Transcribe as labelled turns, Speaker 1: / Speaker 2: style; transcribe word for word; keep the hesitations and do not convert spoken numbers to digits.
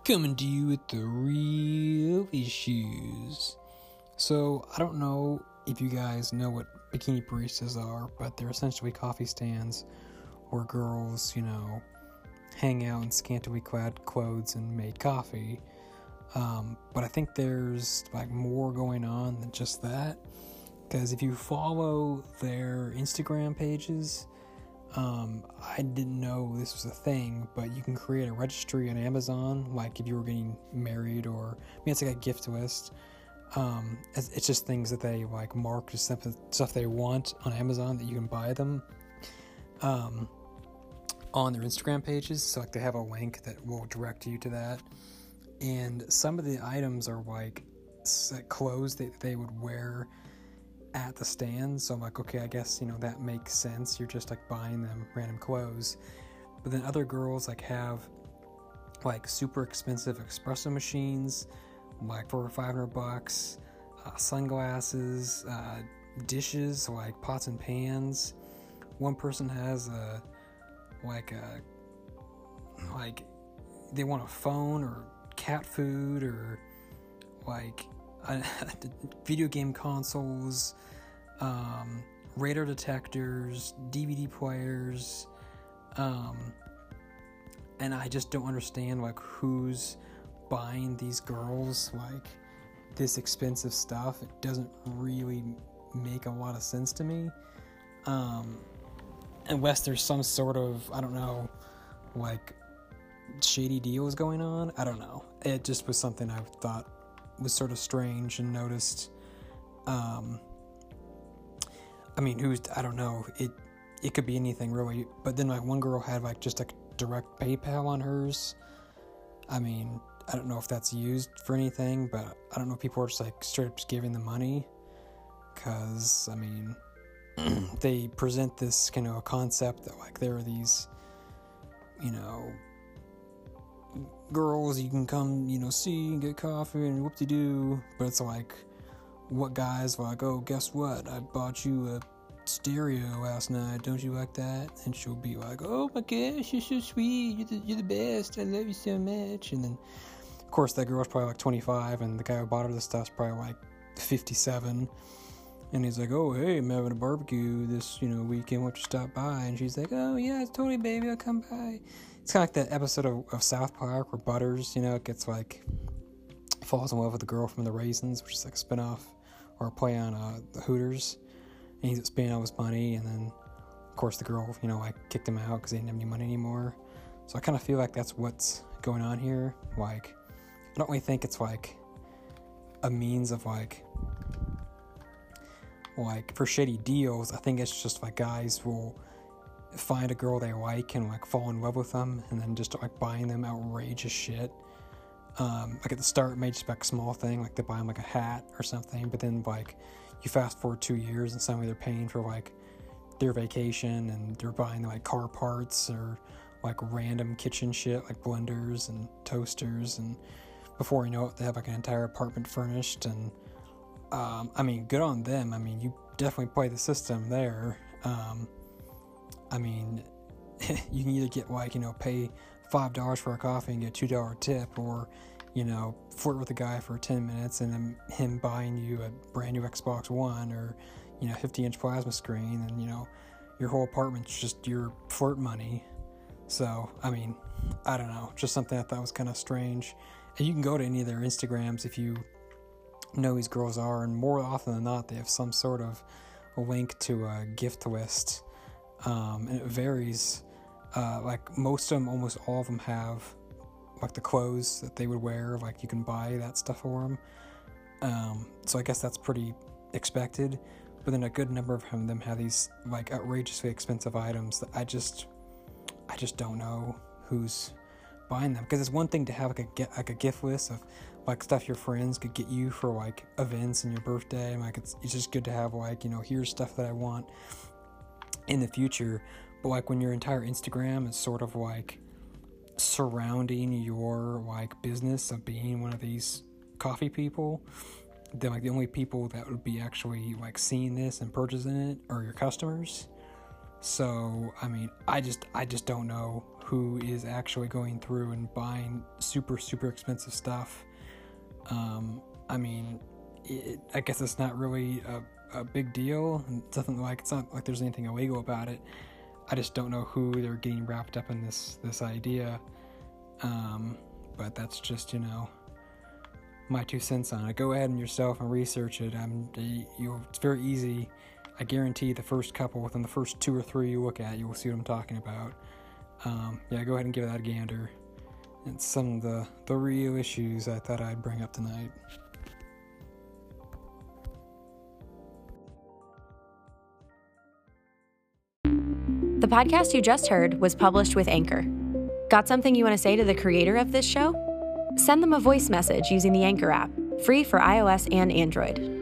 Speaker 1: Coming to you with the real issues. So, I don't know if you guys know what bikini baristas are, but they're essentially coffee stands where girls, you know, hang out in scantily clad clothes and make coffee. Um, but I think there's like more going on than just that. Because if you follow their Instagram pages, um, I didn't know this was a thing, but you can create a registry on Amazon, like if you were getting married, or I mean, it's like a gift list. Um, it's, it's just things that they like mark as stuff, stuff they want on Amazon that you can buy them um, on their Instagram pages. So like they have a link that will direct you to that. And some of the items are like clothes that they would wear at the stand. So I'm like, okay, I guess, you know, that makes sense. You're just like buying them random clothes. But then other girls like have like super expensive espresso machines, like for five hundred bucks, uh, sunglasses, uh, dishes, like pots and pans. One person has a, like a, like they want a phone or cat food or like uh, video game consoles, um, radar detectors, D V D players, um, and I just don't understand like who's buying these girls like this expensive stuff. It doesn't really make a lot of sense to me, um, unless there's some sort of, I don't know, like shady deals going on. I don't know. It just was something I thought was sort of strange and noticed. Um, I mean, who's, I don't know, it, it could be anything really, but then like one girl had like just a direct PayPal on hers. I mean, I don't know if that's used for anything, but I don't know if people are just like straight up just giving the money, cause I mean, they present this kind of a concept that like there are these, you know, girls you can come, you know, see and get coffee and whoop-de-doo, but it's like, what guys like, oh, guess what, I bought you a stereo last night, don't you like that? And she'll be like, oh my gosh, you're so sweet, you're the, you're the best, I love you so much. And then of course that girl's probably like twenty-five, and the guy who bought her the stuff's probably like fifty-seven, and he's like, oh hey, I'm having a barbecue this, you know, weekend, why don't you stop by? And she's like, oh yeah, totally baby, I'll come by. It's kind of like that episode of, of South Park where Butters, you know, gets like, falls in love with the girl from The Raisins, which is like a spinoff or a play on uh, the Hooters, and he's spending all his money, and then of course the girl, you know, like kicked him out because he didn't have any money anymore. So I kind of feel like that's what's going on here. Like, I don't really think it's like a means of like, like for shady deals. I think it's just like guys will find a girl they like and like fall in love with them, and then just like buying them outrageous shit. Um, like at the start, it may just be like a small thing, like they buy them like a hat or something, but then like you fast forward two years and suddenly they're paying for like their vacation, and they're buying like car parts or like random kitchen shit like blenders and toasters, and before you know it, they have like an entire apartment furnished. And um, I mean, good on them. I mean, you definitely play the system there. Um, I mean, you can either get like, you know, pay five dollars for a coffee and get a two dollar tip, or, you know, flirt with a guy for ten minutes and then him buying you a brand new Xbox One or, you know, fifty inch plasma screen, and, you know, your whole apartment's just your flirt money. So, I mean, I don't know, just something I thought was kind of strange. And you can go to any of their Instagrams if you know who these girls are, and more often than not, they have some sort of a link to a gift list. Um, and it varies. Uh, like most of them, almost all of them have like the clothes that they would wear. Like you can buy that stuff for them. Um, so I guess that's pretty expected. But then a good number of them have these like outrageously expensive items that I just, I just don't know who's buying them. Because it's one thing to have like a get like a gift list of like stuff your friends could get you for like events and your birthday. And like it's it's just good to have like, you know, here's stuff that I want in the future. But like when your entire Instagram is sort of like surrounding your like business of being one of these coffee people, then like the only people that would be actually like seeing this and purchasing it are your customers. So I mean, I just I just don't know who is actually going through and buying super, super expensive stuff. Um, I mean, it, I guess it's not really a, a big deal. It's nothing like, it's not like there's anything illegal about it. I just don't know who they're getting wrapped up in this, this idea. Um, but that's just, you know, my two cents on it. Go ahead and yourself and research it. I'm, you, it's very easy. I guarantee the first couple, within the first two or three you look at, you will see what I'm talking about. Um, yeah, go ahead and give that a gander. It's some of the, the real issues I thought I'd bring up tonight.
Speaker 2: The podcast you just heard was published with Anchor. Got something you want to say to the creator of this show? Send them a voice message using the Anchor app, free for iOS and Android.